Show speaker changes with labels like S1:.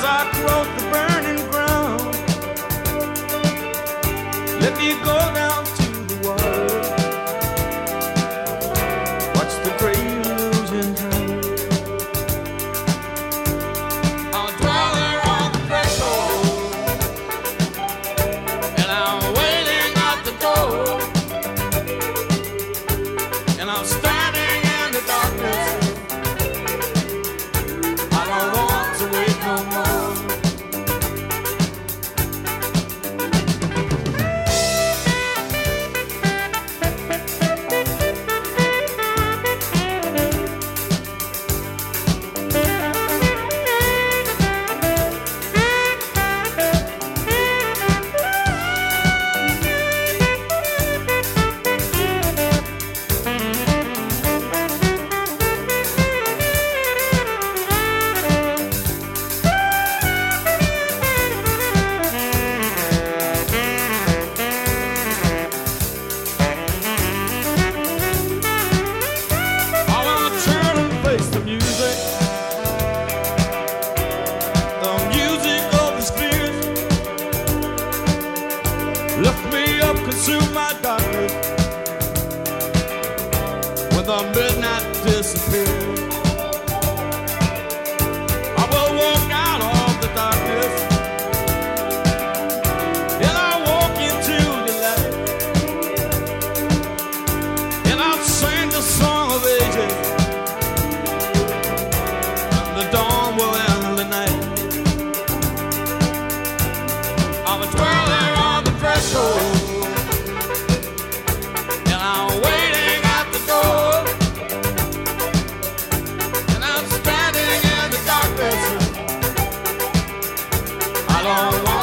S1: I cross the burning ground, let me go down to the water, watch the great illusion drown. I'm dwelling on the threshold, and I'm waiting at the door, and I'm standing in the darkness. I don't want to wait no more. Lift me up, consume my darkness, when the midnight disappears. I will walk out of the darkness, and I'll walk into the light, and I'll sing the song of ages, and the dawn will end the night. I'm a dwelling on the threshold, and I'm waiting at the door, and I'm standing in the darkness. I don't want